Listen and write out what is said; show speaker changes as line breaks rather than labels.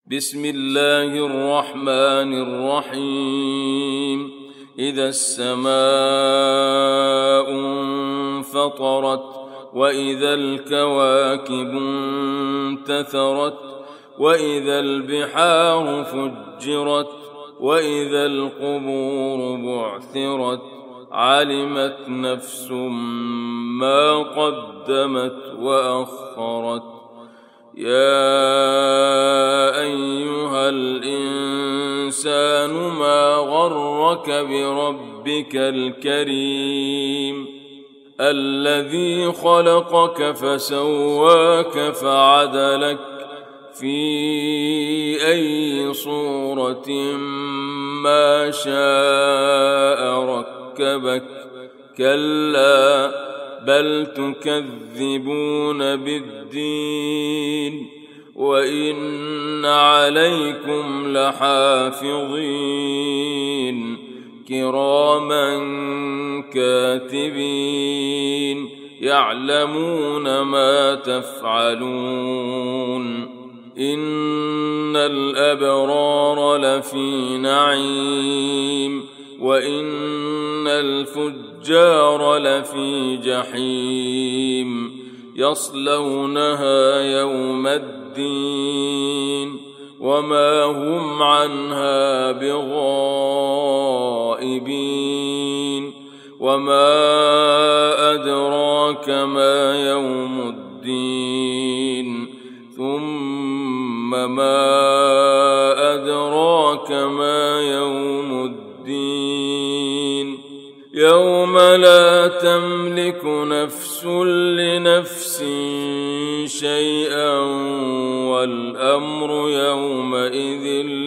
بسم الله الرحمن الرحيم. إذا السماء انفطرت وإذا الكواكب انتثرت وإذا البحار فجرت وإذا القبور بعثرت علمت نفس ما قدمت وأخرت. يا أيها الإنسان ما غرك بربك الكريم الذي خلقك فسواك فعدلك في أي صورة ما شاء ركبك. كلا بل تكذبون بالدين وإن عليكم لحافظين كراما كاتبين يعلمون ما تفعلون. إن الأبرار لفي نعيم وإن الفجار لفي جحيم يصلونها يوم الدين وما هم عنها بغائبين. وما أدراك ما يوم الدين ثم ما أدراك ما يوم الدين يوم لا تملك نفس لنفس شيئا والأمر يومئذ